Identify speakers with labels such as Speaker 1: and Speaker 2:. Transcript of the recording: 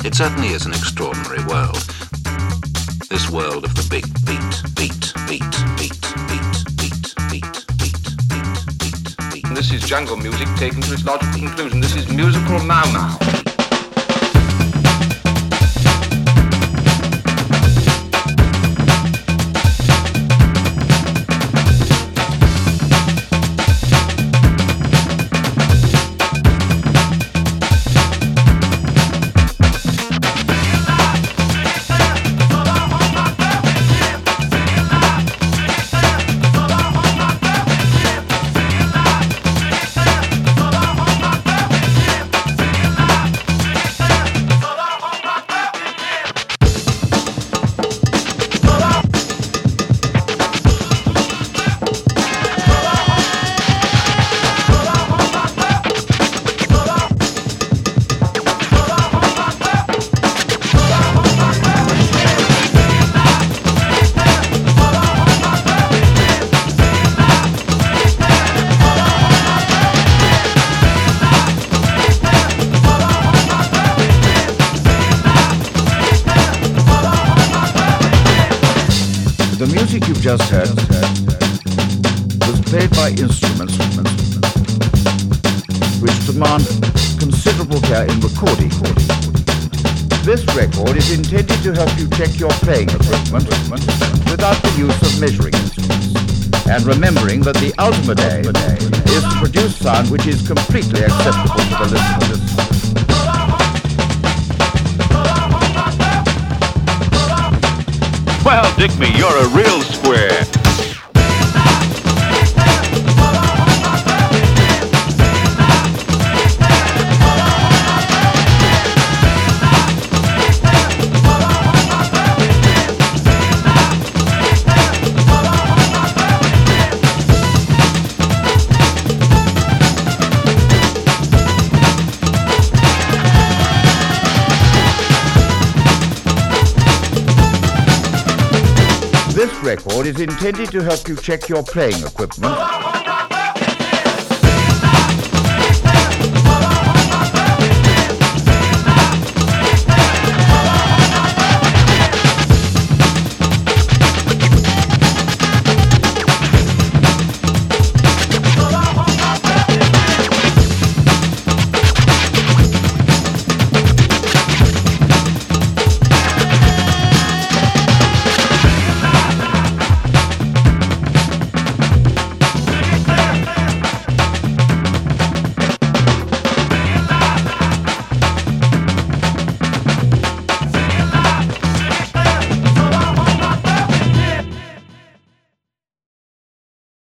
Speaker 1: It certainly is an extraordinary world. This world of the big beat, beat, beat, beat, beat, beat, beat, beat, beat, beat, beat.
Speaker 2: This is jungle music taken to its logical conclusion. This is musical now.
Speaker 3: The music you've just heard was played by instruments which demand considerable care in recording. This record is intended to help you check your playing equipment without the use of measuring instruments, and remembering that the ultimate aim is to produce sound which is completely acceptable to the listener.
Speaker 4: Well, Digby, you're a real square.
Speaker 3: This record is intended to help you check your playing equipment